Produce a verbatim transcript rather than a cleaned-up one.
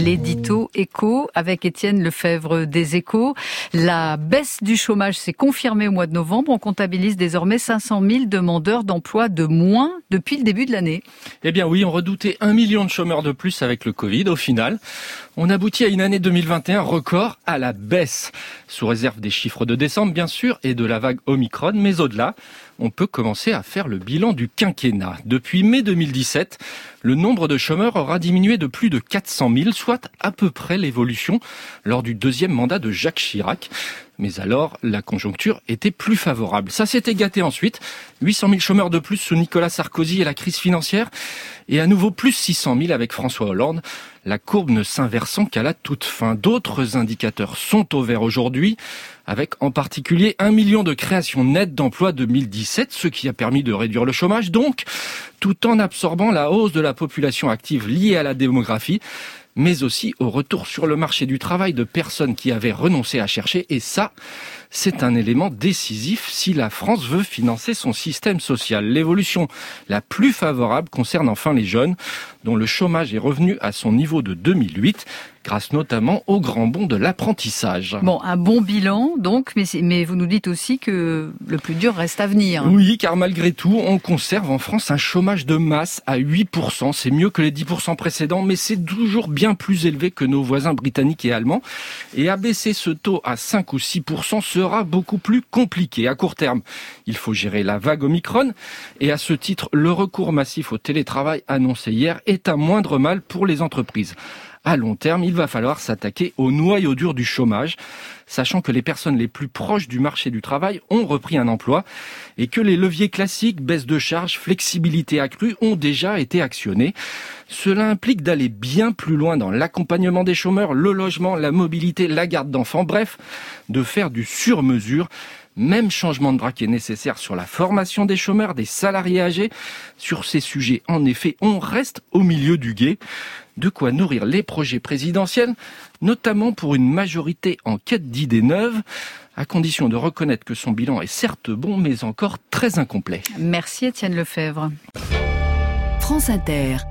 l'édito Écho avec Étienne Lefebvre des Échos. La baisse du chômage s'est confirmée au mois de novembre. On comptabilise désormais cinq cent mille demandeurs d'emploi de moins depuis le début de l'année. Eh bien oui, on redoutait un million de chômeurs de plus avec le Covid. Au final, on aboutit à une année deux mille vingt et un record à la baisse. Sous réserve des chiffres de décembre, bien sûr, et de la vague Omicron, mais au-delà, on peut commencer à faire le bilan du quinquennat. Depuis mai deux mille dix-sept, le nombre de chômeurs aura diminué de plus de quatre cent mille, soit à peu près l'évolution lors du deuxième mandat de Jacques Chirac. Mais alors, la conjoncture était plus favorable. Ça s'était gâté ensuite. huit cent mille chômeurs de plus sous Nicolas Sarkozy et la crise financière. Et à nouveau, plus six cent mille avec François Hollande. La courbe ne s'inversant qu'à la toute fin. D'autres indicateurs sont au vert aujourd'hui, avec en particulier un million de créations nettes d'emplois deux mille dix-sept, ce qui a permis de réduire le chômage, donc, tout en absorbant la hausse de la population active liée à la démographie, mais aussi au retour sur le marché du travail de personnes qui avaient renoncé à chercher. Et ça, c'est un élément décisif si la France veut financer son système social. L'évolution la plus favorable concerne enfin les jeunes, dont le chômage est revenu à son niveau de deux mille huit, grâce notamment au grand bond de l'apprentissage. Bon, un bon bilan donc, mais, mais vous nous dites aussi que le plus dur reste à venir. Oui, car malgré tout, on conserve en France un chômage de masse à huit pour cent. C'est mieux que les dix pour cent précédents, mais c'est toujours bien plus élevé que nos voisins britanniques et allemands. Et abaisser ce taux à cinq ou six pour cent sera beaucoup plus compliqué. À court terme, il faut gérer la vague Omicron. Et à ce titre, le recours massif au télétravail annoncé hier est un moindre mal pour les entreprises. À long terme, il va falloir s'attaquer au noyau dur du chômage, sachant que les personnes les plus proches du marché du travail ont repris un emploi et que les leviers classiques, baisse de charges, flexibilité accrue, ont déjà été actionnés. Cela implique d'aller bien plus loin dans l'accompagnement des chômeurs, le logement, la mobilité, la garde d'enfants, bref, de faire du sur-mesure. Même changement de braquet nécessaire sur la formation des chômeurs, des salariés âgés. Sur ces sujets, en effet, on reste au milieu du gué. De quoi nourrir les projets présidentiels, notamment pour une majorité en quête d'idées neuves, à condition de reconnaître que son bilan est certes bon, mais encore très incomplet. Merci Étienne Lefebvre. France Inter.